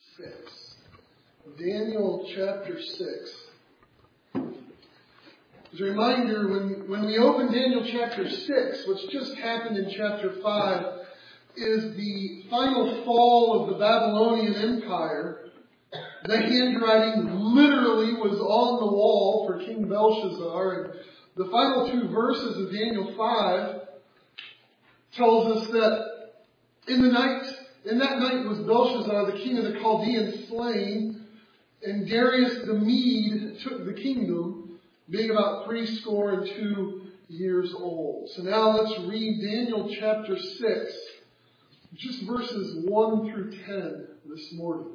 6. Daniel chapter 6. As a reminder, when we open Daniel chapter 6, what's just happened in chapter 5 is the final fall of the Babylonian Empire. The handwriting literally was on the wall for King Belshazzar. And the final two verses of Daniel 5 tells us that in that night was Belshazzar, the king of the Chaldeans, slain, and Darius the Mede took the kingdom, being about 62 years old. So now let's read Daniel chapter 6, just verses 1 through 10 this morning.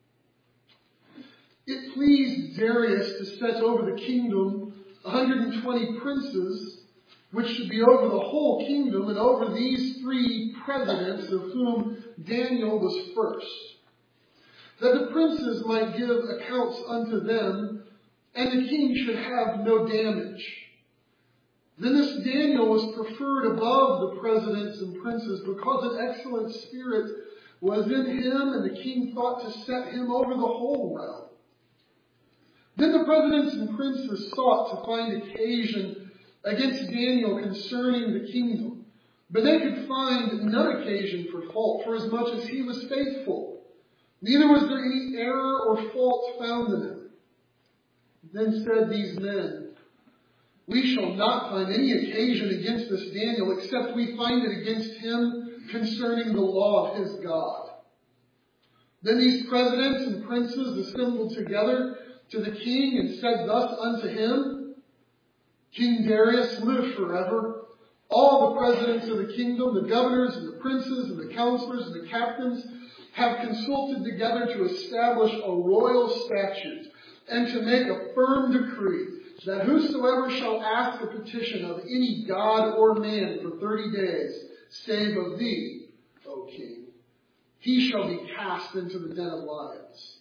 It pleased Darius to set over the kingdom 120 princes, which should be over the whole kingdom, and over these 3 presidents, of whom Daniel was first, that the princes might give accounts unto them, and the king should have no damage. Then this Daniel was preferred above the presidents and princes, because an excellent spirit was in him, and the king thought to set him over the whole realm. Then the presidents and princes sought to find occasion against Daniel concerning the kingdom, but they could find none occasion for fault, for as much as he was faithful. Neither was there any error or fault found in him. Then said these men, we shall not find any occasion against this Daniel, except we find it against him concerning the law of his God. Then these presidents and princes assembled together to the king, and said thus unto him, King Darius, live forever. All the presidents of the kingdom, the governors and the princes and the counselors and the captains have consulted together to establish a royal statute and to make a firm decree that whosoever shall ask a petition of any god or man for 30 days, save of thee, O king, he shall be cast into the den of lions.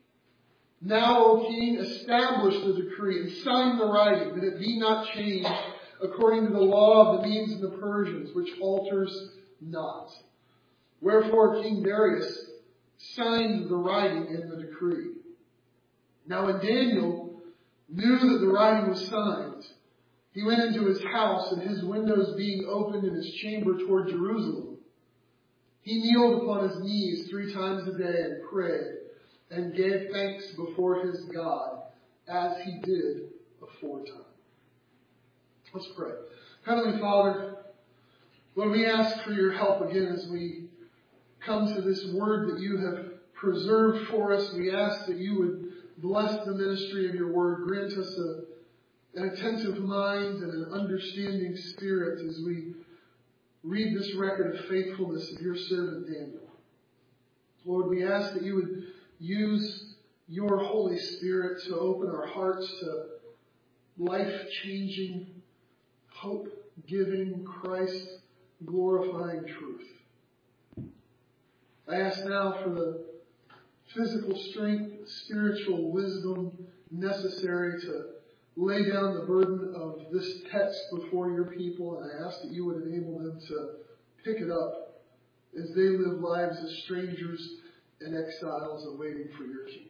Now, O king, establish the decree and sign the writing, that it be not changed according to the law of the Medes and the Persians, which alters not. Wherefore King Darius signed the writing in the decree. Now when Daniel knew that the writing was signed, he went into his house, and his windows being opened in his chamber toward Jerusalem, he kneeled upon his knees 3 times a day and prayed, and gave thanks before his God, as he did aforetime. Let's pray. Heavenly Father, Lord, we ask for your help again as we come to this word that you have preserved for us. We ask that you would bless the ministry of your word. Grant us an attentive mind and an understanding spirit as we read this record of faithfulness of your servant Daniel. Lord, we ask that you would use your Holy Spirit to open our hearts to life-changing, hope-giving, Christ-glorifying truth. I ask now for the physical strength, spiritual wisdom necessary to lay down the burden of this text before your people, and I ask that you would enable them to pick it up as they live lives as strangers and exiles awaiting for your kingdom.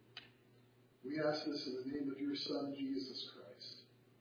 We ask this in the name of your Son, Jesus Christ.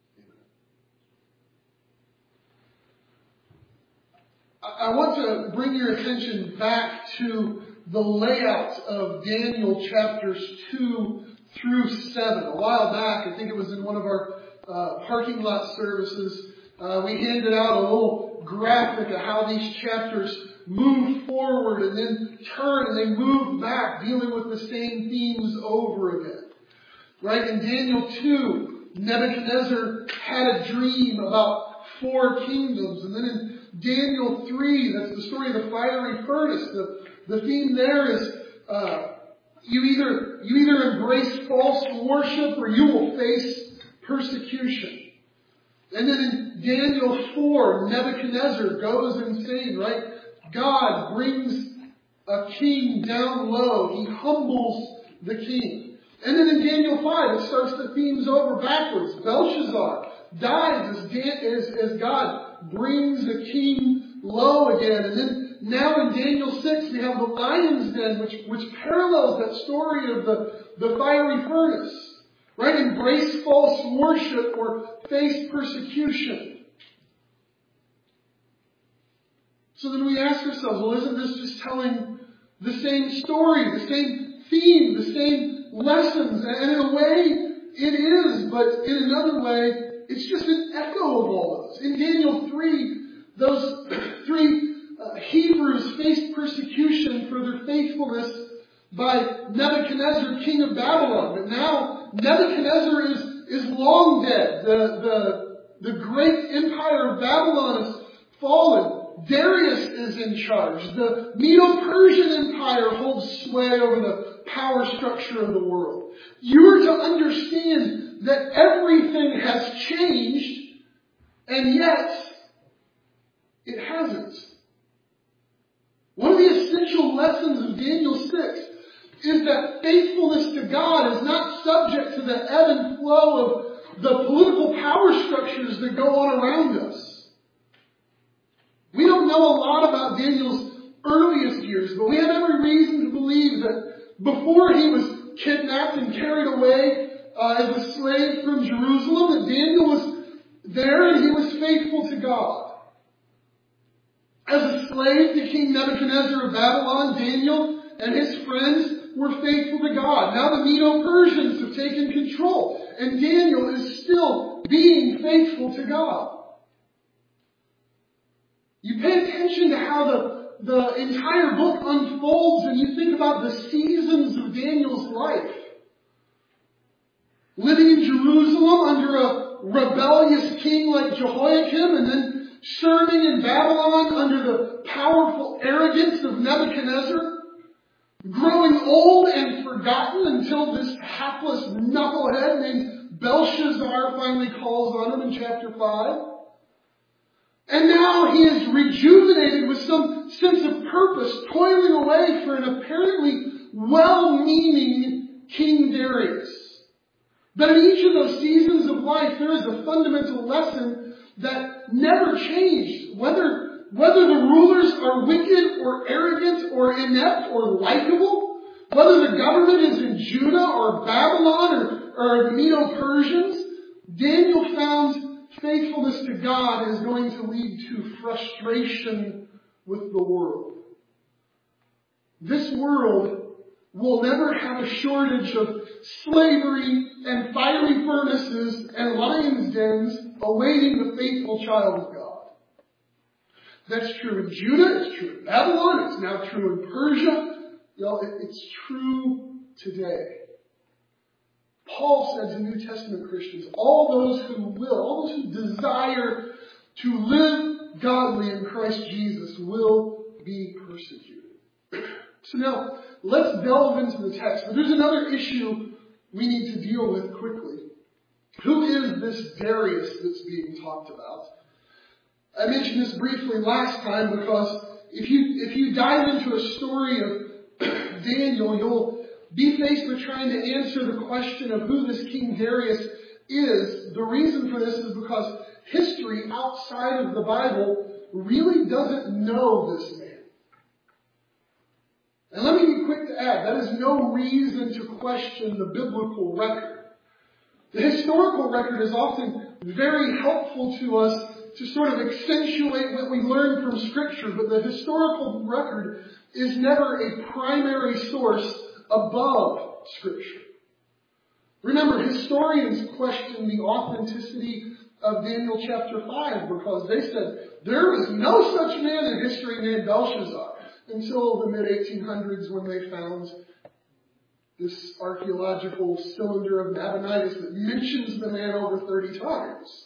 Amen. I want to bring your attention back to the layout of Daniel chapters 2 through 7. A while back, I think it was in one of our parking lot services, we handed out a little graphic of how these chapters move forward and then turn and they move back, dealing with the same themes over again. Right? In Daniel 2, Nebuchadnezzar had a dream about 4 kingdoms. And then in Daniel 3, that's the story of the fiery furnace. The theme there is you either embrace false worship or you will face persecution. And then in Daniel 4, Nebuchadnezzar goes insane, right? God brings a king down low. He humbles the king. And then in Daniel 5, it starts the themes over backwards. Belshazzar dies as God brings the king low again. And then now in Daniel 6 we have the lion's den, which parallels that story of the fiery furnace. Right? Embrace false worship or face persecution. So then we ask ourselves, well, isn't this just telling the same story, the same theme, the same lessons? And in a way, it is, but in another way, it's just an echo of all those. In Daniel 3, those three Hebrews faced persecution for their faithfulness by Nebuchadnezzar, king of Babylon. But now Nebuchadnezzar is long dead. The great empire of Babylon is fallen. Darius is in charge. The Medo-Persian Empire holds sway over the power structure of the world. You are to understand that everything has changed, and yet it hasn't. One of the essential lessons of Daniel 6 is that faithfulness to God is not subject to the ebb and flow of the political power structures that go on around us. We don't know a lot about Daniel's earliest years, but we have every reason to believe that before he was kidnapped and carried away as a slave from Jerusalem, that Daniel was there and he was faithful to God. As a slave to King Nebuchadnezzar of Babylon, Daniel and his friends were faithful to God. Now the Medo-Persians have taken control, and Daniel is still being faithful to God. You pay attention to how the entire book unfolds and you think about the seasons of Daniel's life. Living in Jerusalem under a rebellious king like Jehoiakim, and then serving in Babylon under the powerful arrogance of Nebuchadnezzar. Growing old and forgotten until this hapless knucklehead named Belshazzar finally calls on him in chapter 5. And now he is rejuvenated with some sense of purpose, toiling away for an apparently well-meaning King Darius. But in each of those seasons of life, there is a fundamental lesson that never changed. Whether the rulers are wicked or arrogant or inept or likable, whether the government is in Judah or Babylon or the Medo-Persians, Daniel found faithfulness to God is going to lead to frustration with the world. This world will never have a shortage of slavery and fiery furnaces and lions' dens awaiting the faithful child of God. That's true in Judah, it's true in Babylon, it's now true in Persia. It's true today. Paul said to New Testament Christians, all those who desire to live godly in Christ Jesus will be persecuted. So now, let's delve into the text. But there's another issue we need to deal with quickly. Who is this Darius that's being talked about? I mentioned this briefly last time because if you dive into a story of Daniel, you'll be faced with trying to answer the question of who this King Darius is. The reason for this is because history outside of the Bible really doesn't know this man. And let me be quick to add, that is no reason to question the biblical record. The historical record is often very helpful to us to sort of accentuate what we learn from Scripture, but the historical record is never a primary source above Scripture. Remember, historians question the authenticity of Daniel chapter 5 because they said there was no such man in history named Belshazzar until the mid-1800s when they found this archaeological cylinder of Nabonidus that mentions the man over 30 times.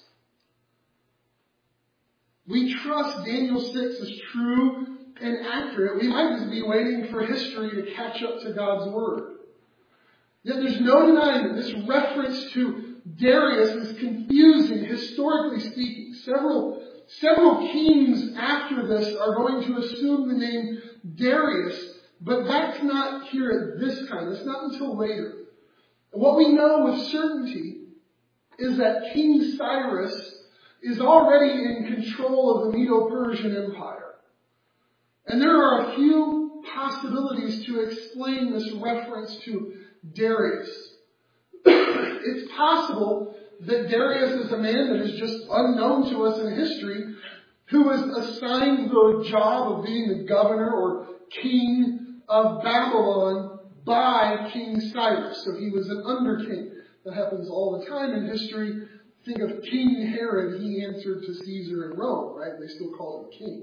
We trust Daniel 6 is true and accurate. We might just be waiting for history to catch up to God's Word. Yet there's no denying that this reference to Darius is confusing, historically speaking. Several kings after this are going to assume the name Darius, but that's not here at this time. It's not until later. And what we know with certainty is that King Cyrus is already in control of the Medo-Persian Empire. And there are a few possibilities to explain this reference to Darius. It's possible that Darius is a man that is just unknown to us in history, who was assigned the job of being the governor or king of Babylon by King Cyrus. So he was an under-king. That happens all the time in history. Think of King Herod. He answered to Caesar in Rome, right? They still call him king.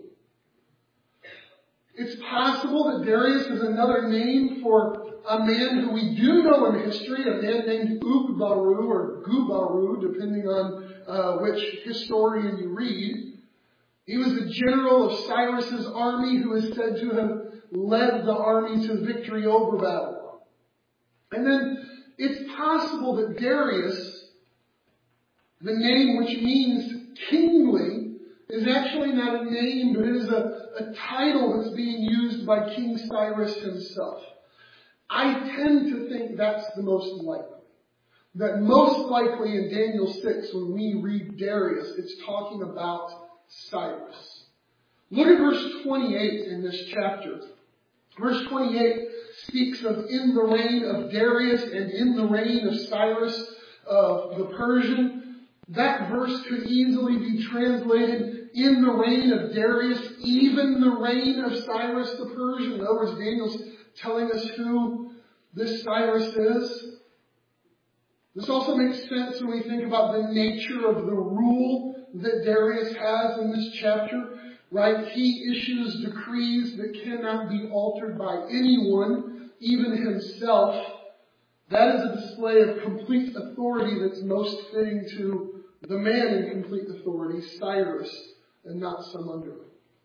It's possible that Darius is another name for a man who we do know in history, a man named Ugbaru or Gubaru, depending on which historian you read. He was the general of Cyrus's army who is said to have led the army to victory over Babylon. And then it's possible that Darius, the name which means kingly, is actually not a name, but it is a title that's being used by King Cyrus himself. I tend to think that's the most likely. That most likely in Daniel 6, when we read Darius, it's talking about Cyrus. Look at verse 28 in this chapter. Verse 28 speaks of in the reign of Darius and in the reign of Cyrus the Persian. That verse could easily be translated in the reign of Darius, even the reign of Cyrus the Persian. In other words, Daniel's telling us who this Cyrus is. This also makes sense when we think about the nature of the rule that Darius has in this chapter, right? He issues decrees that cannot be altered by anyone, even himself. That is a display of complete authority that's most fitting to the man in complete authority, Cyrus, and not some underling.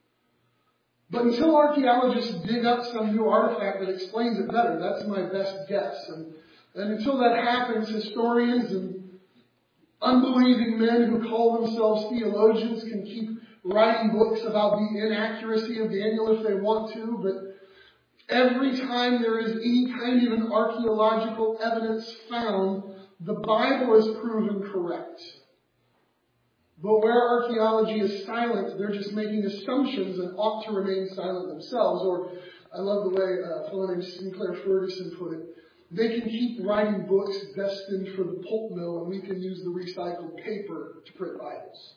But until archaeologists dig up some new artifact that explains it better, that's my best guess. And until that happens, historians and unbelieving men who call themselves theologians can keep writing books about the inaccuracy of Daniel if they want to, but every time there is any kind of an archaeological evidence found, the Bible is proven correct. But where archaeology is silent, they're just making assumptions and ought to remain silent themselves. Or, I love the way a fellow named Sinclair Ferguson put it, they can keep writing books destined for the pulp mill and we can use the recycled paper to print Bibles.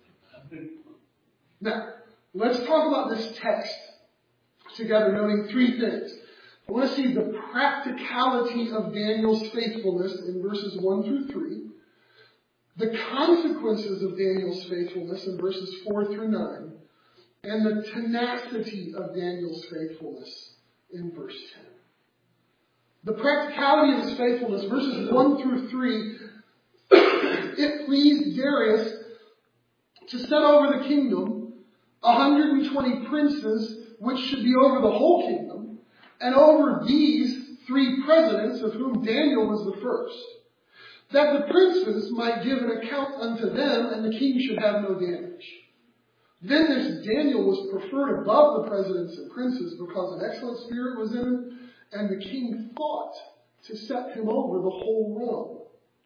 Now, let's talk about this text together, noting three things. I want to see the practicality of Daniel's faithfulness in verses 1 through 3. The consequences of Daniel's faithfulness in verses 4 through 9, and the tenacity of Daniel's faithfulness in verse 10. The practicality of his faithfulness, verses 1 through 3, it pleased Darius to set over the kingdom 120 princes, which should be over the whole kingdom, and over these 3 presidents, of whom Daniel was the first, that the princes might give an account unto them, and the king should have no damage. Then this Daniel was preferred above the presidents and princes, because an excellent spirit was in him, and the king thought to set him over the whole realm.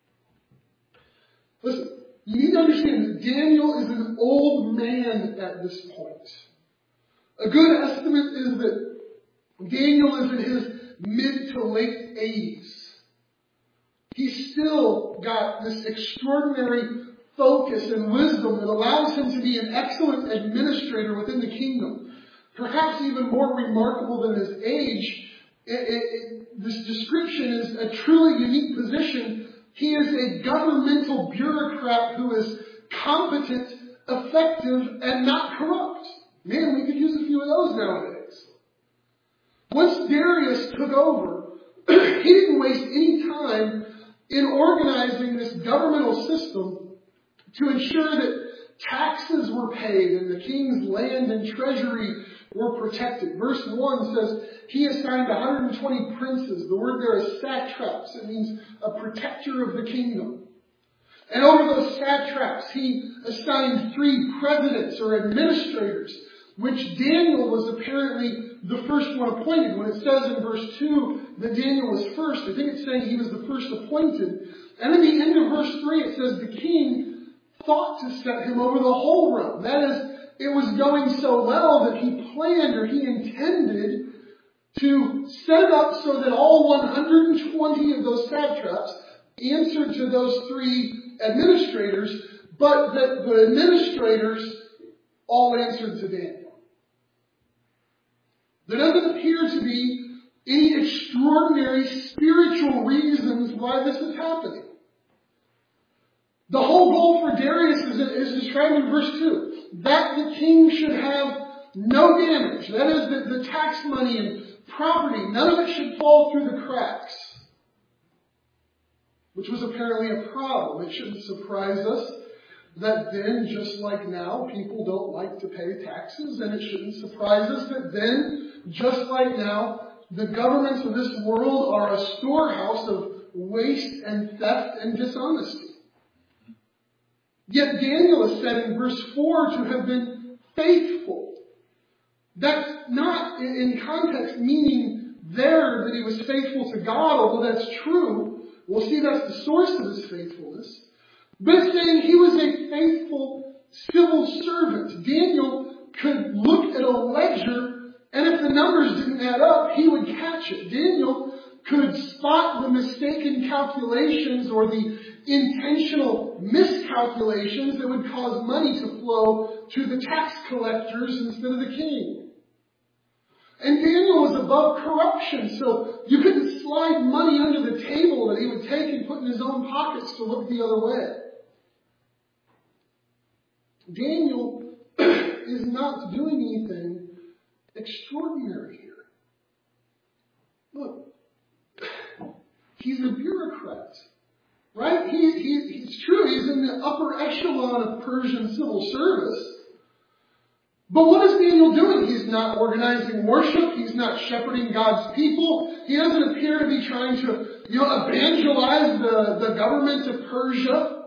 Listen, you need to understand that Daniel is an old man at this point. A good estimate is that Daniel is in his mid to late 80s. He's still got this extraordinary focus and wisdom that allows him to be an excellent administrator within the kingdom. Perhaps even more remarkable than his age, this description is a truly unique position. He is a governmental bureaucrat who is competent, effective, and not corrupt. Man, we could use a few of those nowadays. Once Darius took over, he didn't waste any time in organizing this governmental system to ensure that taxes were paid and the king's land and treasury were protected. Verse 1 says, he assigned 120 princes. The word there is satraps. It means a protector of the kingdom. And over those satraps, he assigned 3 presidents or administrators, which Daniel was apparently the first one appointed. When it says in verse 2 that Daniel was first, I think it's saying he was the first appointed. And in the end of verse 3, it says the king thought to set him over the whole realm. That is, it was going so well that he planned calendar, he intended to set it up so that all 120 of those satraps answered to those three administrators, but that the administrators all answered to Daniel. There doesn't appear to be any extraordinary spiritual reasons why this is happening. The whole goal for Darius is described in verse 2. That the king should have no damage. That is, that the tax money and property, none of it should fall through the cracks. Which was apparently a problem. It shouldn't surprise us that then, just like now, people don't like to pay taxes. And it shouldn't surprise us that then, just like now, the governments of this world are a storehouse of waste and theft and dishonesty. Yet Daniel is said in verse 4 to have been faithful. That's not, in context, meaning there that he was faithful to God, although that's true. We'll see that's the source of his faithfulness. But it's saying he was a faithful civil servant. Daniel could look at a ledger, and if the numbers didn't add up, he would catch it. Daniel could spot the mistaken calculations or the intentional miscalculations that would cause money to flow to the tax collectors instead of the king. And Daniel was above corruption, so you couldn't slide money under the table that he would take and put in his own pockets to look the other way. Daniel is not doing anything extraordinary here. Look, he's a bureaucrat, right? He's true, he's in the upper echelon of Persian civil service. But what is Daniel doing? He's not organizing worship. He's not shepherding God's people. He doesn't appear to be trying to, evangelize the government of Persia.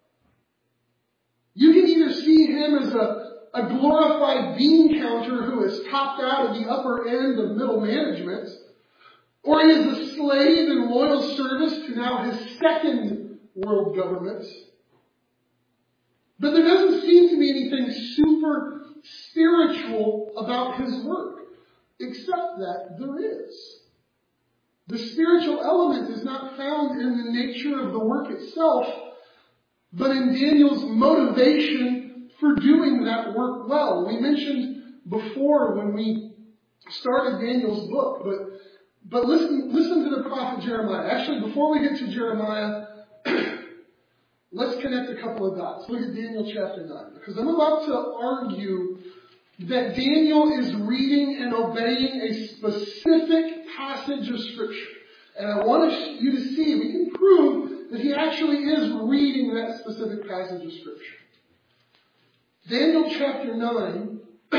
You can either see him as a glorified bean counter who is topped out at the upper end of middle management, or he is a slave in loyal service to now his second world government. But there doesn't seem to be anything super spiritual about his work, except that there is. The spiritual element is not found in the nature of the work itself, but in Daniel's motivation for doing that work well. We mentioned before when we started Daniel's book, but listen to the prophet Jeremiah. Actually, before we get to Jeremiah, let's connect a couple of dots. Look at Daniel chapter 9. Because I'm about to argue that Daniel is reading and obeying a specific passage of Scripture. And I want you to see, we can prove that he actually is reading that specific passage of Scripture. Daniel chapter 9,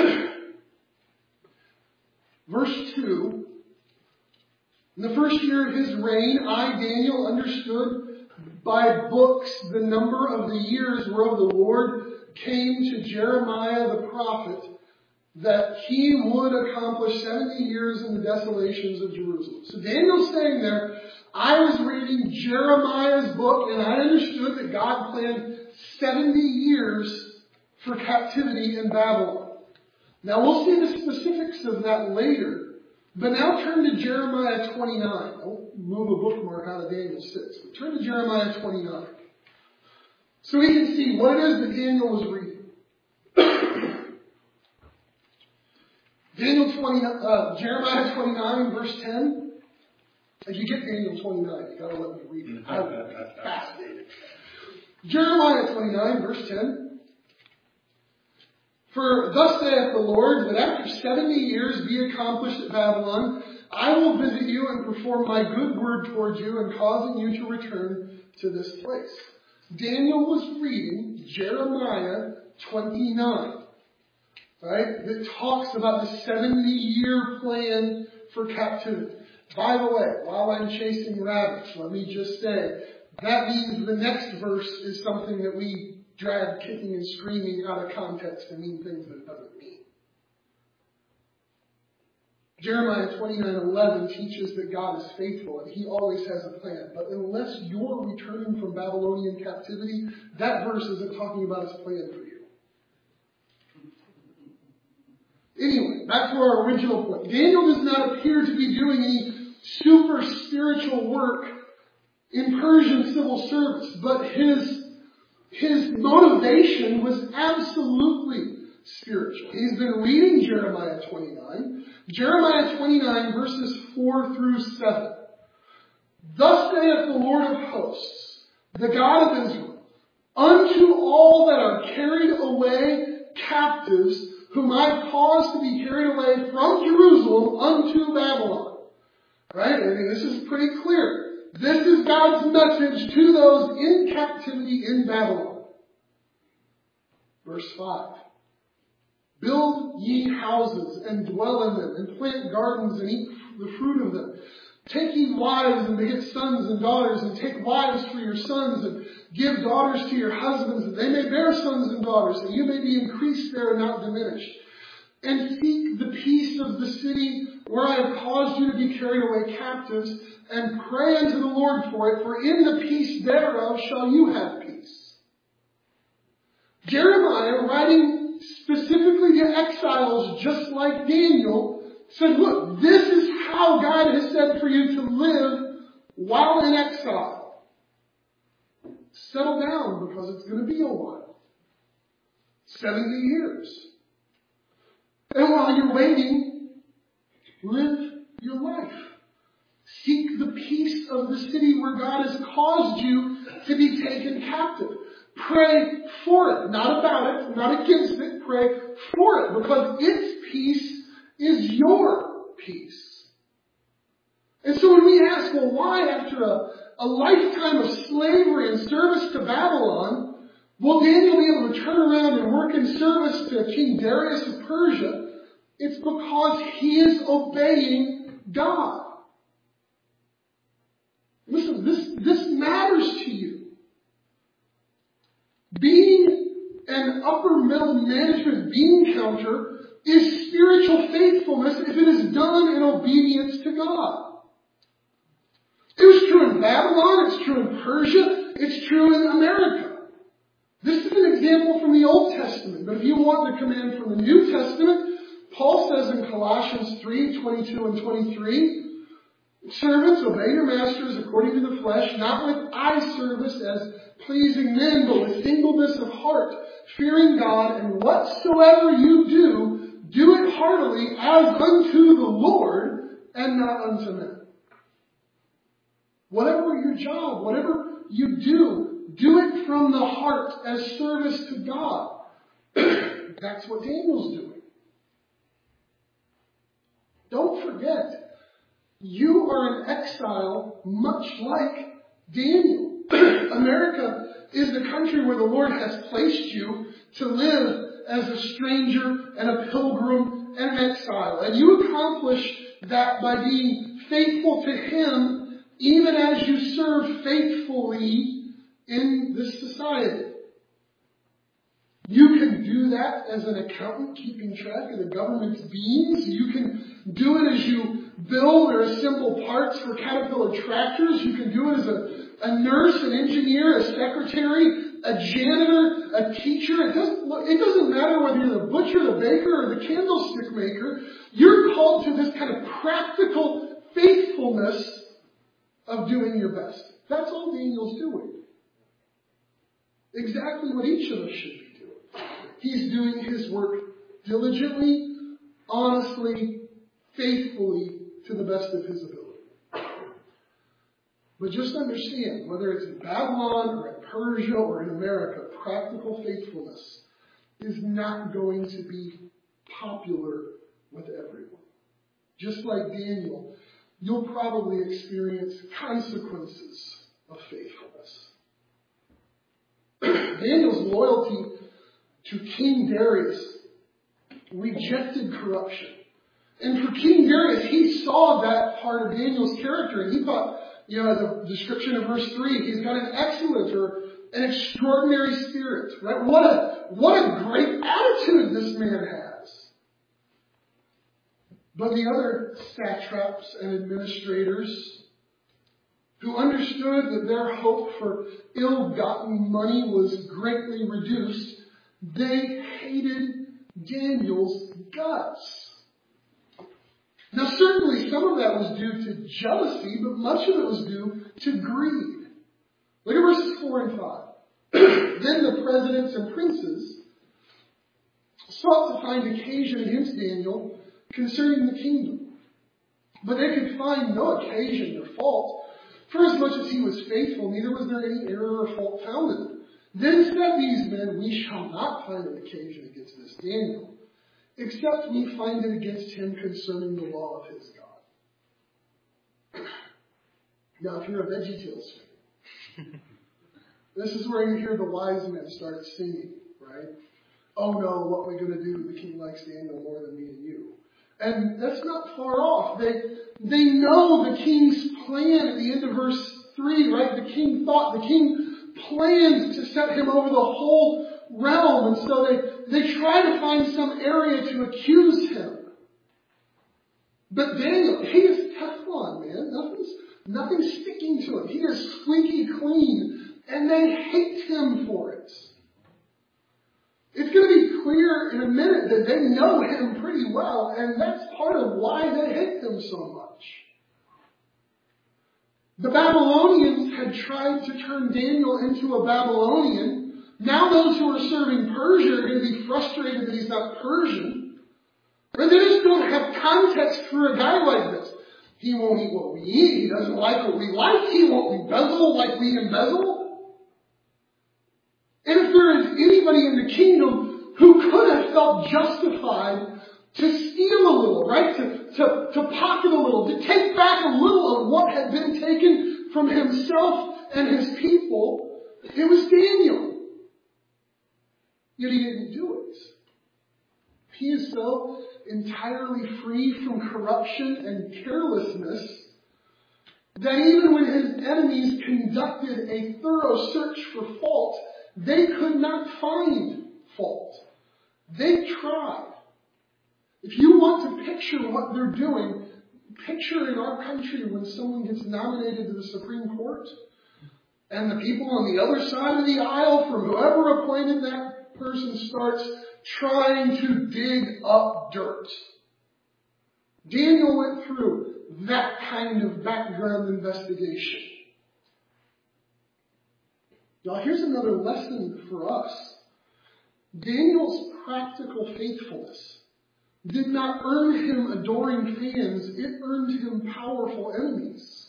verse 2. In the first year of his reign, I, Daniel, understood by books the number of the years whereof the Lord came to Jeremiah the prophet, that he would accomplish 70 years in the desolations of Jerusalem. So Daniel's saying there, I was reading Jeremiah's book and I understood that God planned 70 years for captivity in Babylon. Now we'll see the specifics of that later. But now turn to Jeremiah 29. I'll move a bookmark out of Daniel 6. But turn to Jeremiah 29. So we can see what it is that Daniel was reading. Jeremiah 29, verse 10. If you get Daniel 29, you gotta let me read it. I'm fascinated. Jeremiah 29, verse 10. For thus saith the Lord, that after 70 years be accomplished at Babylon, I will visit you and perform my good word towards you, and causing you to return to this place. Daniel was reading Jeremiah 29. Right? That talks about the 70-year plan for captivity. By the way, while I'm chasing rabbits, let me just say, that means the next verse is something that we drag kicking and screaming out of context to mean things that it doesn't mean. Jeremiah 29:11 teaches that God is faithful and he always has a plan. But unless you're returning from Babylonian captivity, that verse isn't talking about his plan for you. Anyway, back to our original point, Daniel does not appear to be doing any super spiritual work in Persian civil service, but his motivation was absolutely spiritual. He's been reading Jeremiah 29. Jeremiah 29 verses 4 through 7. Thus saith the Lord of hosts, the God of Israel, unto all that are carried away captives, whom I caused to be carried away from Jerusalem unto Babylon. Right? I mean, this is pretty clear. This is God's message to those in captivity in Babylon. Verse 5. Build ye houses and dwell in them, and plant gardens and eat the fruit of them. Take ye wives and beget sons and daughters, and take wives for your sons, and give daughters to your husbands, that they may bear sons and daughters, and you may be increased there and not diminished. And seek the peace of the city where I have caused you to be carried away captives, and pray unto the Lord for it, for in the peace thereof shall you have peace. Jeremiah, writing specifically to exiles just like Daniel, said, look, this is how God has said for you to live while in exile. Settle down, because it's going to be a while. 70 years. And while you're waiting, live your life. Seek the peace of the city where God has caused you to be taken captive. Pray for it, not about it, not against it. Pray for it, because its peace is your peace. And so when we ask, well, why after a lifetime of slavery and service to Babylon, will Daniel be able to turn around and work in service to King Darius of Persia? It's because he is obeying God. Listen, this matters to you. Being an upper middle management bean counter is spiritual faithfulness if it is done in obedience to God. It was true in Babylon, it's true in Persia, it's true in America. This is an example from the Old Testament, but if you want the command from the New Testament, Paul says in Colossians 3:22 and 23, servants, obey your masters according to the flesh, not with eye service as pleasing men, but with singleness of heart, fearing God, and whatsoever you do, do it heartily as unto the Lord and not unto men. Whatever your job, whatever you do it from the heart as service to God. That's what Daniel's doing. Don't forget, you are in exile much like Daniel. America is the country where the Lord has placed you to live as a stranger and a pilgrim and an exile. And you accomplish that by being faithful to Him even as you serve faithfully in this society. You can do that as an accountant keeping track of the government's beans. You can do it as you build or assemble parts for Caterpillar tractors. You can do it as a nurse, an engineer, a secretary, a janitor, a teacher. It doesn't matter whether you're the butcher, the baker, or the candlestick maker. You're called to this kind of practical faithfulness of doing your best. That's all Daniel's doing. Exactly what each of us should be doing. He's doing his work diligently, honestly, faithfully, to the best of his ability. But just understand, whether it's in Babylon or in Persia or in America, practical faithfulness is not going to be popular with everyone. Just like Daniel, you'll probably experience consequences of faithfulness. Daniel's loyalty to King Darius rejected corruption. And for King Darius, he saw that part of Daniel's character, and he thought, the description of verse 3, he's got an excellent or an extraordinary spirit, right? What a great attitude this man has. But the other satraps and administrators who understood that their hope for ill-gotten money was greatly reduced, they hated Daniel's guts. some of that was due to jealousy, but much of it was due to greed. Look at verses 4 and 5. Then the presidents and princes sought to find occasion against Daniel concerning the kingdom. But they could find no occasion or fault, for as much as he was faithful, neither was there any error or fault found in him. Then said these men, we shall not find an occasion against this Daniel, except we find it against him concerning the law of his God. Now, if you're a VeggieTales fan, this is where you hear the wise men start singing, right? Oh no, what are we going to do? The king likes Daniel more than me and you. And that's not far off. They know the king's plan at the end of verse 3, right? The king plans to set him over the whole realm. And so they try to find some area to accuse him. But Daniel, he is Teflon, man. Nothing's sticking to him. He is squeaky clean. And they hate him for it. It's going to be clear in a minute that they know him pretty well, and that's part of why they hate him so much. The Babylonians had tried to turn Daniel into a Babylonian. Now those who are serving Persia are going to be frustrated that he's not Persian. But they just don't have context for a guy like this. He won't eat what we eat. He doesn't like what we like. He won't embezzle like we embezzle. And if there is anybody in the kingdom who could have felt justified to steal a little, right? To pocket a little, to take back a little of what had been taken from himself and his people, it was Daniel. Yet he didn't do it. He is so entirely free from corruption and carelessness that even when his enemies conducted a thorough search for fault, they could not find fault. They tried. If you want to picture what they're doing, picture in our country when someone gets nominated to the Supreme Court and the people on the other side of the aisle from whoever appointed that person starts trying to dig up dirt. Daniel went through that kind of background investigation. Now, here's another lesson for us. Daniel's practical faithfulness did not earn him adoring fans. It earned him powerful enemies.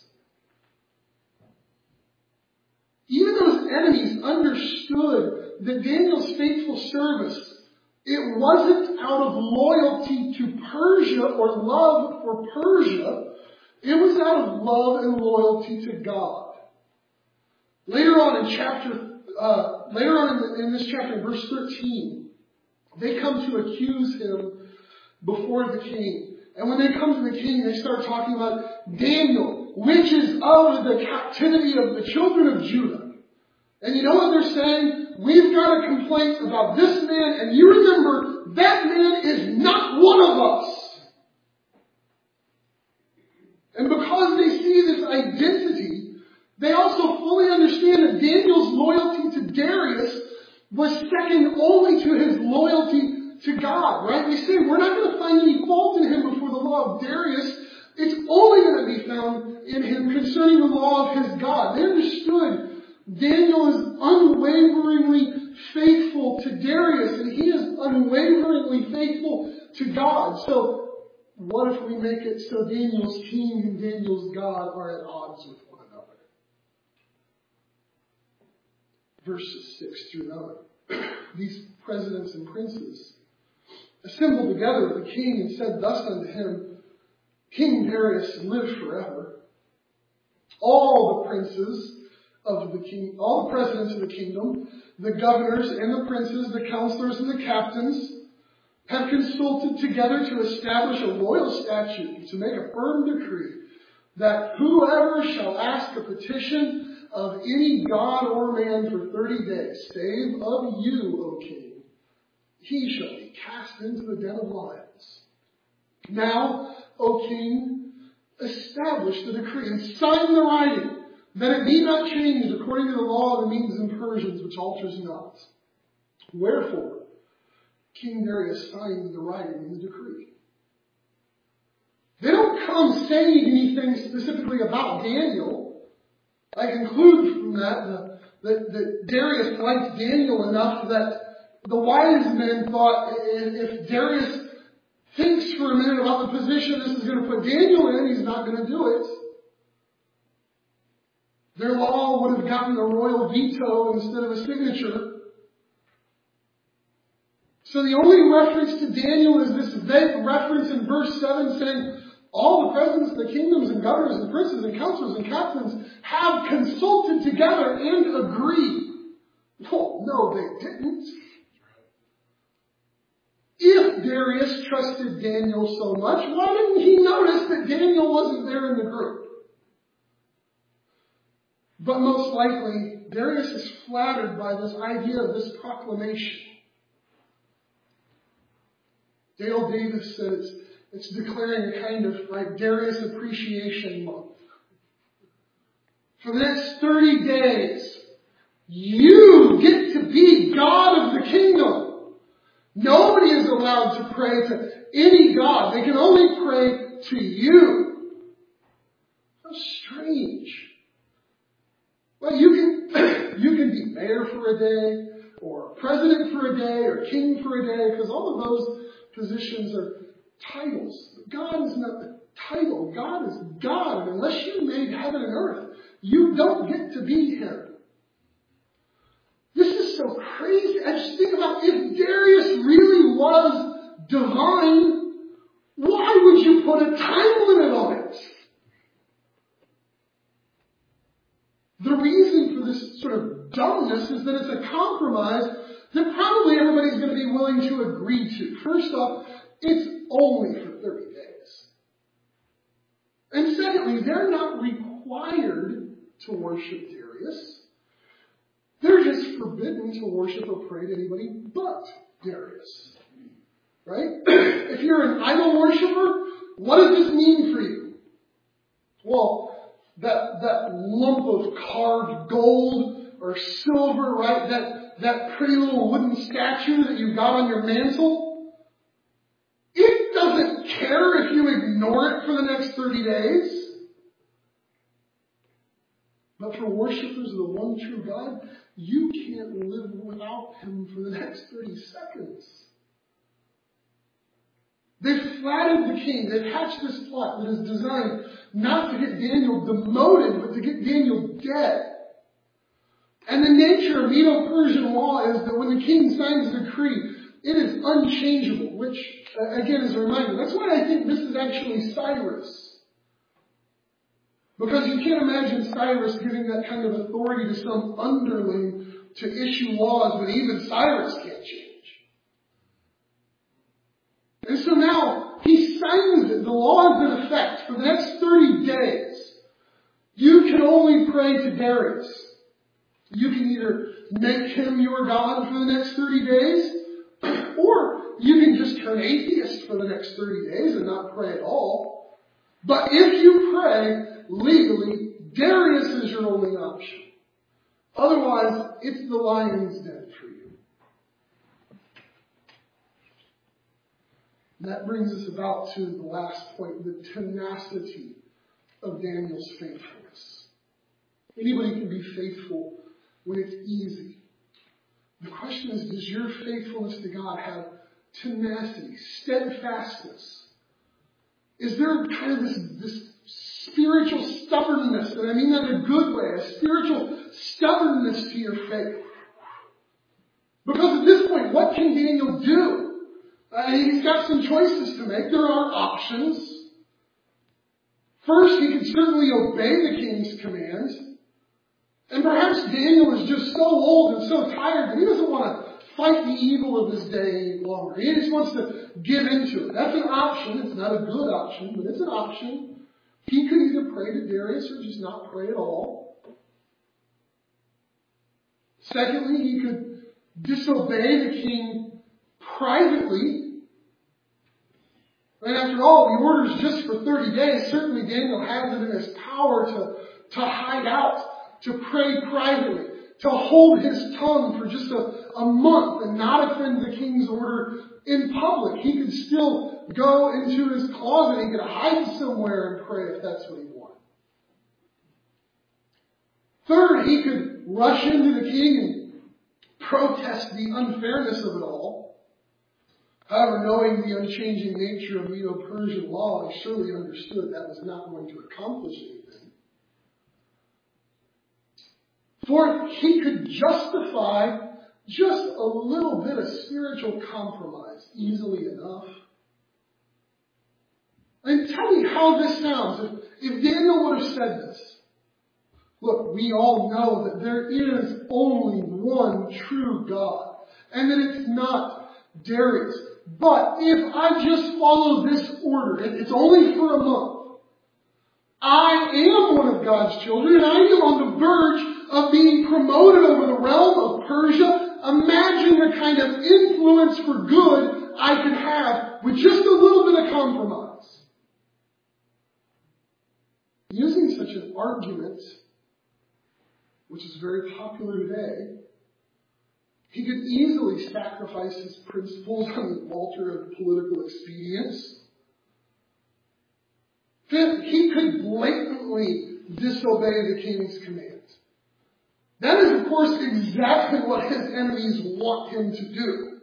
Even those enemies understood that Daniel's faithful service, it wasn't out of loyalty to Persia or love for Persia. It was out of love and loyalty to God. Later on in this chapter, verse 13, they come to accuse him before the king. And when they come to the king, they start talking about Daniel, which is of the captivity of the children of Judah. And you know what they're saying? We've got a complaint about this man, and you remember, that man is not one of us. And because they see this identity, they also fully understand that Daniel's loyalty to Darius was second only to his loyalty to God, right? We say we're not going to find any fault in him before the law of Darius. It's only going to be found in him concerning the law of his God. They understood Daniel is unwaveringly faithful to Darius, and he is unwaveringly faithful to God. So what if we make it so Daniel's king and Daniel's God are at odds with one another? Verses 6 through 9. These presidents and princes assembled together with the king and said thus unto him, King Darius, live forever. All the princes of the king, all the presidents of the kingdom, the governors and the princes, the counselors and the captains, have consulted together to establish a royal statute, to make a firm decree, that whoever shall ask a petition of any god or man for 30 days, save of you, O king, he shall be cast into the den of lions. Now, O king, establish the decree and sign the writing, that it be not changed according to the law of the Medes and Persians, which alters not. Wherefore, King Darius signed the writing in the decree. They don't come saying anything specifically about Daniel, I conclude from that Darius liked Daniel enough that the wise men thought if Darius thinks for a minute about the position this is going to put Daniel in, he's not going to do it. Their law would have gotten a royal veto instead of a signature. So the only reference to Daniel is this vague reference in verse 7 saying, all the presidents of the kingdoms and governors and princes and counselors and captains have consulted together and agreed. Well, no, they didn't. If Darius trusted Daniel so much, why didn't he notice that Daniel wasn't there in the group? But most likely, Darius is flattered by this idea of this proclamation. Dale Davis says it's declaring a kind of like Darius Appreciation Month. For the next 30 days, you get to be God of the kingdom. Nobody is allowed to pray to any god. They can only pray to you. How strange. Well, you can be mayor for a day, or president for a day, or king for a day, because all of those positions are titles. God is not the title. God is God. And unless you made heaven and earth, you don't get to be Him. This is so crazy. I just think about if Darius really was divine, why would you put a time limit on it? The reason for this sort of dumbness is that it's a compromise that probably everybody's going to be willing to agree to. First off, it's only for 30 days. And secondly, they're not required to worship Darius. They're just forbidden to worship or pray to anybody but Darius. Right? If you're an idol worshiper, what does this mean for you? Well, that lump of carved gold or silver, right? That pretty little wooden statue that you got on your mantle, it doesn't care if you ignore it for the next 30 days. But for worshipers of the one true God, you can't live without Him for the next 30 seconds. They've flattered the king. They've hatched this plot that is designed not to get Daniel demoted, but to get Daniel dead. And the nature of Medo-Persian law is that when the king signs a decree, it is unchangeable, which, again, is a reminder. That's why I think this is actually Cyrus. Because you can't imagine Cyrus giving that kind of authority to some underling to issue laws that even Cyrus can't change. And so now he signs it. The law is in effect. For the next 30 days, you can only pray to Darius. You can either make him your God for the next 30 days, or you can just turn atheist for the next 30 days and not pray at all. But if you pray, legally, Darius is your only option. Otherwise, it's the lion's den for you. And that brings us about to the last point, the tenacity of Daniel's faithfulness. Anybody can be faithful when it's easy. The question is, does your faithfulness to God have tenacity, steadfastness? Is there kind of this spiritual stubbornness, and I mean that in a good way, a spiritual stubbornness to your faith? Because at this point, what can Daniel do? He's got some choices to make. There are options. First, he can certainly obey the king's commands. And perhaps Daniel is just so old and so tired that he doesn't want to fight the evil of his day any longer. He just wants to give into it. That's an option. It's not a good option, but it's an option. He could either pray to Darius or just not pray at all. Secondly, he could disobey the king privately. And after all, the order is just for 30 days. Certainly Daniel has it in his power to hide out, to pray privately, to hold his tongue for just a month and not offend the king's order in public. He could still go into his closet. He could hide somewhere and pray if that's what he wanted. Third, he could rush into the king and protest the unfairness of it all. However, knowing the unchanging nature of Medo-Persian law, he surely understood that was not going to accomplish anything. Fourth, he could justify just a little bit of spiritual compromise easily enough. And tell me how this sounds. If Daniel would have said this, look, we all know that there is only one true God, and that it's not Darius. But if I just follow this order, and it's only for a month, I am one of God's children, and I am on the verge of being promoted over the realm of Persia. Imagine the kind of influence for good I could have with just a little bit of compromise. Using such an argument, which is very popular today, he could easily sacrifice his principles on the altar of political expedience. Fifth, he could blatantly disobey the king's command. That is, of course, exactly what his enemies want him to do.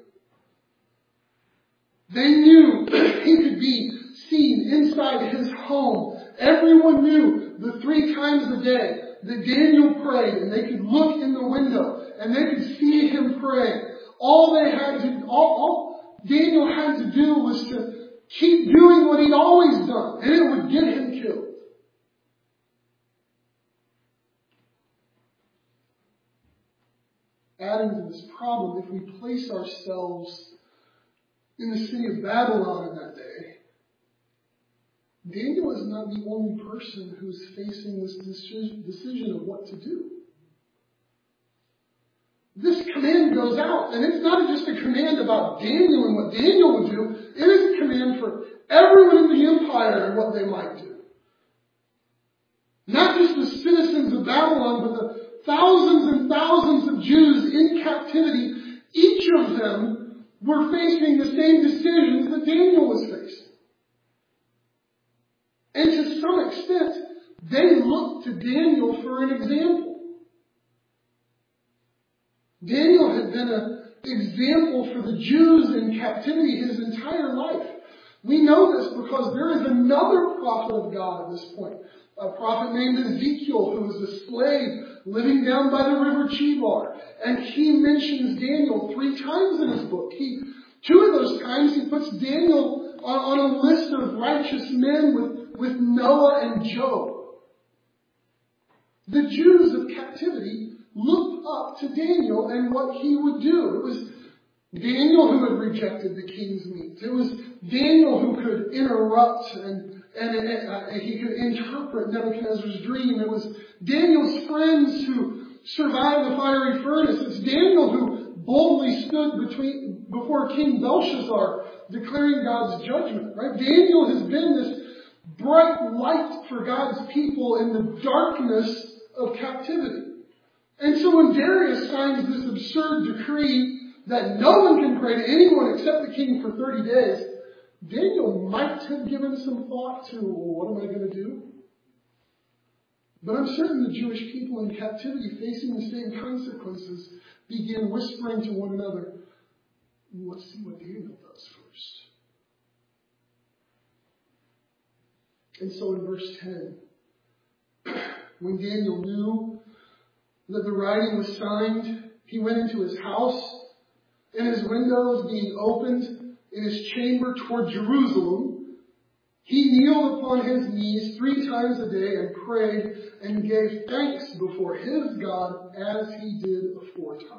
They knew he could be seen inside his home. Everyone knew the 3 times a day that Daniel prayed, and they could look in the window and they could see him pray. All Daniel had to do was to keep doing what he'd always done, and it would get him killed. Adding to this problem, if we place ourselves in the city of Babylon in that day, Daniel is not the only person who's facing this decision of what to do. This command goes out, and it's not just a command about Daniel and what Daniel would do. It is a command for everyone in the empire and what they might do. Not just the citizens of Babylon, but the thousands and thousands of Jews in captivity. Each of them were facing the same decisions that Daniel was facing. And to some extent, they looked to Daniel for an example. Daniel had been an example for the Jews in captivity his entire life. We know this because there is another prophet of God at this point. A prophet named Ezekiel, who was a slave living down by the river Chebar. And he mentions Daniel 3 times in his book. 2 of those times he puts Daniel on a list of righteous men with Noah and Job. The Jews of captivity looked up to Daniel and what he would do. It was Daniel who had rejected the king's meat. It was Daniel who could interrupt and he could interpret Nebuchadnezzar's dream. It was Daniel's friends who survived the fiery furnace. It's Daniel who boldly stood before King Belshazzar, declaring God's judgment. Right? Daniel has been this bright light for God's people in the darkness of captivity. And so when Darius signs this absurd decree that no one can pray to anyone except the king for 30 days, Daniel might have given some thought to, well, what am I going to do? But I'm certain the Jewish people in captivity, facing the same consequences, began whispering to one another, let's see what Daniel does first. And so in verse 10, when Daniel knew that the writing was signed, he went into his house, and his windows being opened in his chamber toward Jerusalem, he kneeled upon his knees 3 times a day and prayed and gave thanks before his God as he did aforetime.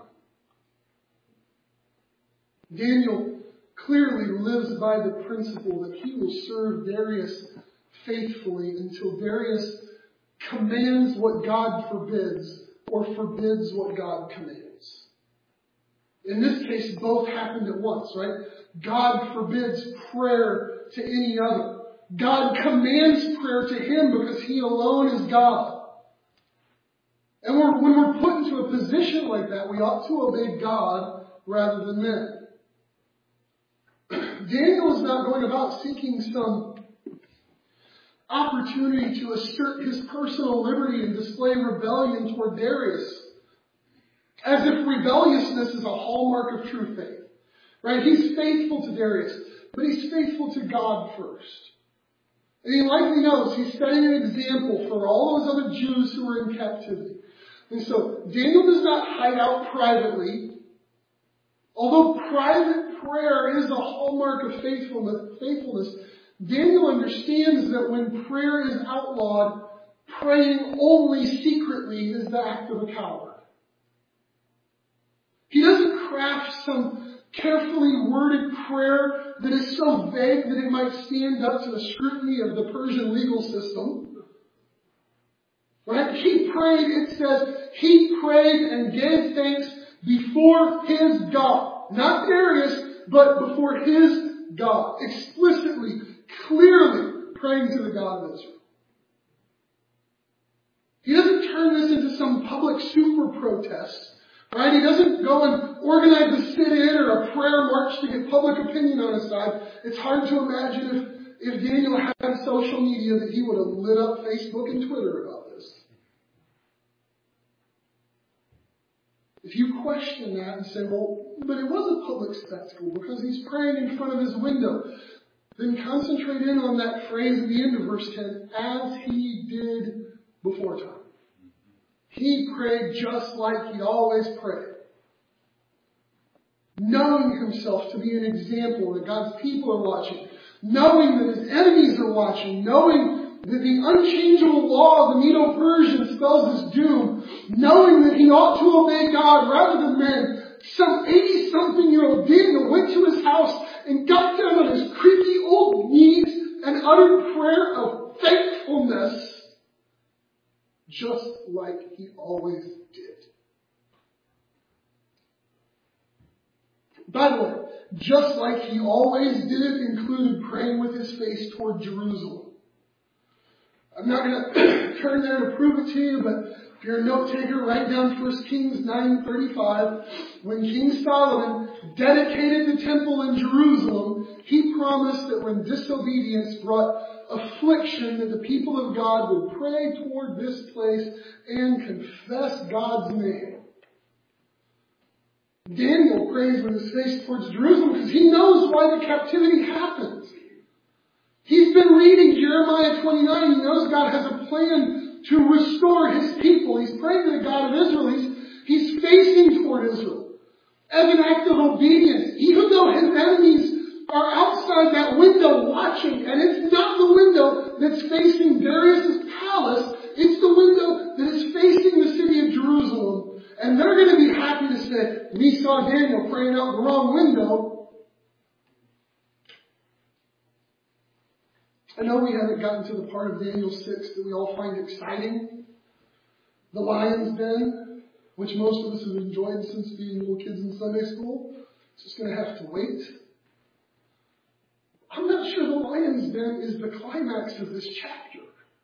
Daniel clearly lives by the principle that he will serve Darius faithfully until Darius commands what God forbids or forbids what God commands. In this case, both happened at once, right? God forbids prayer to any other. God commands prayer to him because he alone is God. And when we're put into a position like that, we ought to obey God rather than men. Daniel is not going about seeking some opportunity to assert his personal liberty and display rebellion toward Darius, as if rebelliousness is a hallmark of true faith. Right? He's faithful to Darius, but he's faithful to God first. And he likely knows he's setting an example for all those other Jews who are in captivity. And so Daniel does not hide out privately. Although private prayer is a hallmark of faithfulness, Daniel understands that when prayer is outlawed, praying only secretly is the act of a coward. He doesn't craft some carefully worded prayer that is so vague that it might stand up to the scrutiny of the Persian legal system. Right? He prayed, it says, he prayed and gave thanks before his God. Not Darius, but before his God. Explicitly, clearly praying to the God of Israel. He doesn't turn this into some public super protest. Right? He doesn't go and organize a sit-in or a prayer march to get public opinion on his side. It's hard to imagine if Daniel had social media that he would have lit up Facebook and Twitter about this. If you question that and say, well, but it was a public spectacle because he's praying in front of his window, then concentrate in on that phrase at the end of verse 10, as he did before time. He prayed just like he always prayed. Knowing himself to be an example that God's people are watching. Knowing that his enemies are watching. Knowing that the unchangeable law of the Medo-Persian spells his doom. Knowing that he ought to obey God rather than men. Some 80-something-year-old Daniel went to his house and got down on his creaky old knees and uttered prayer of thankfulness. Just like he always did. By the way, just like he always did it included praying with his face toward Jerusalem. I'm not going to turn there to prove it to you, but if you're a note taker, write down 1 Kings 9:35. When King Solomon dedicated the temple in Jerusalem, he promised that when disobedience brought affliction, that the people of God would pray toward this place and confess God's name. Daniel prays with his face towards Jerusalem because he knows why the captivity happened. He's been reading Jeremiah 29. He knows God has a plan to restore his people. He's praying to the God of Israel. He's facing toward Israel as an act of obedience, even though his enemies are outside that window watching, and it's not the window that's facing Darius' palace, it's the window that is facing the city of Jerusalem. And they're going to be happy to say, we saw Daniel praying out the wrong window. I know we haven't gotten to the part of Daniel 6 that we all find exciting. The lion's den, which most of us have enjoyed since being little kids in Sunday school. It's just going to have to wait. I'm not sure the lion's den is the climax of this chapter.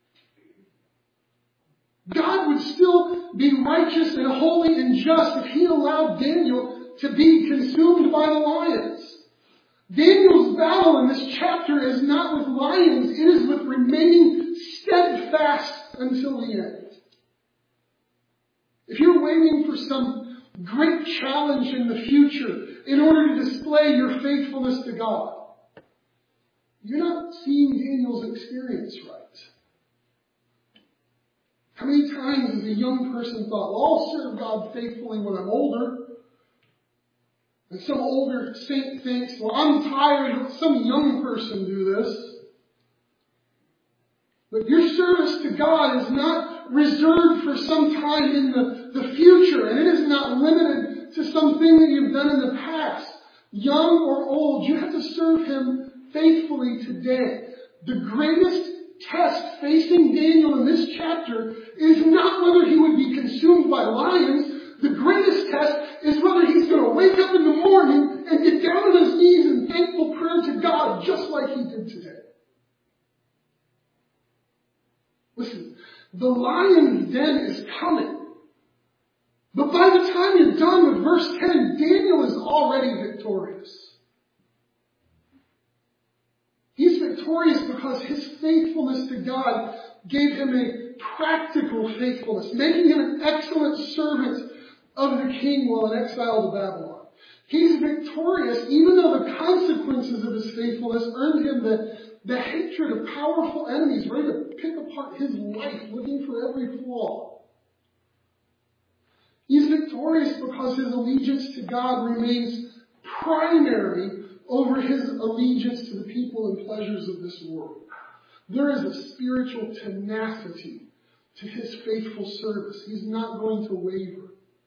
God would still be righteous and holy and just if he allowed Daniel to be consumed by the lions. Daniel's battle in this chapter is not with lions, it is with remaining steadfast until the end. If you're waiting for some great challenge in the future in order to display your faithfulness to God, you're not seeing Daniel's experience right. How many times as a young person thought, well, I'll serve God faithfully when I'm older. And some older saint thinks, well, I'm tired, let some young person do this. But your service to God is not reserved for some time in the future, and it is not limited to something that you've done in the past. Young or old, you have to serve him faithfully today. The greatest test facing Daniel in this chapter is not whether he would be consumed by lions. The greatest test is whether he's going to wake up in the morning and get down on his knees in thankful prayer to God just like he did today. Listen, the lion's den is coming. But by the time you're done with verse 10, Daniel is already victorious. victorious because his faithfulness to God gave him a practical faithfulness, making him an excellent servant of the king while in exile to Babylon. He's victorious even though the consequences of his faithfulness earned him the hatred of powerful enemies ready to pick apart his life, looking for every flaw. He's victorious because his allegiance to God remains primary over his allegiance to the people and pleasures of this world. There is a spiritual tenacity to his faithful service. He's not going to waver.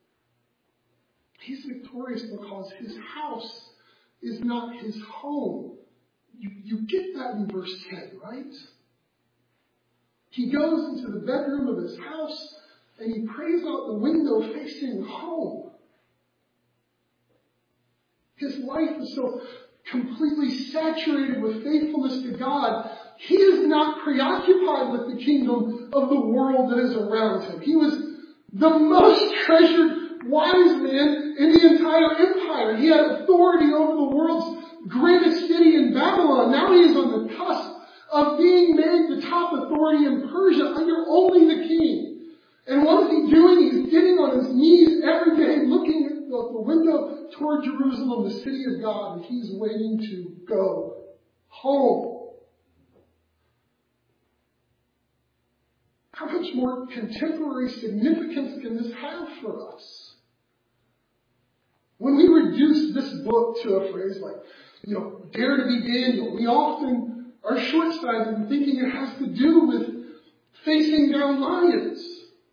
He's victorious because his house is not his home. You get that in verse 10, right? He goes into the bedroom of his house and he prays out the window facing home. His life is so completely saturated with faithfulness to God, he is not preoccupied with the kingdom of the world that is around him. He was the most treasured wise man in the entire empire. He had authority over the world's greatest city in Babylon. Now he is on the cusp of being made the top authority in Persia under only the king. And what is he doing? He's getting on his knees every day, looking at the window toward Jerusalem, the city of God, and he's waiting to go home. How much more contemporary significance can this have for us? When we reduce this book to a phrase like, dare to be Daniel, we often are short-sighted in thinking it has to do with facing down lions.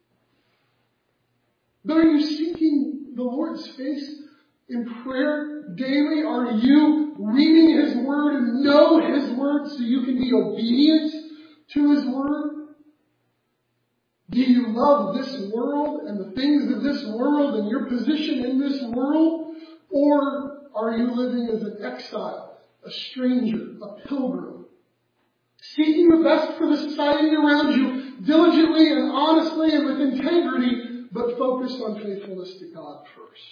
But are you seeking the Lord's face in prayer daily? Are you reading his word and know his word so you can be obedient to his word? Do you love this world and the things of this world and your position in this world? Or are you living as an exile, a stranger, a pilgrim? Seeking the best for the society around you diligently and honestly and with integrity, but focused on faithfulness to God first.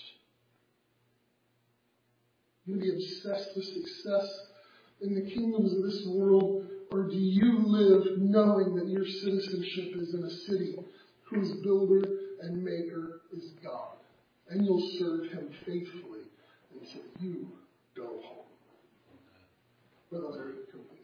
You be obsessed with success in the kingdoms of this world, or do you live knowing that your citizenship is in a city whose builder and maker is God? And you'll serve him faithfully until you go home. Brother Larry, come.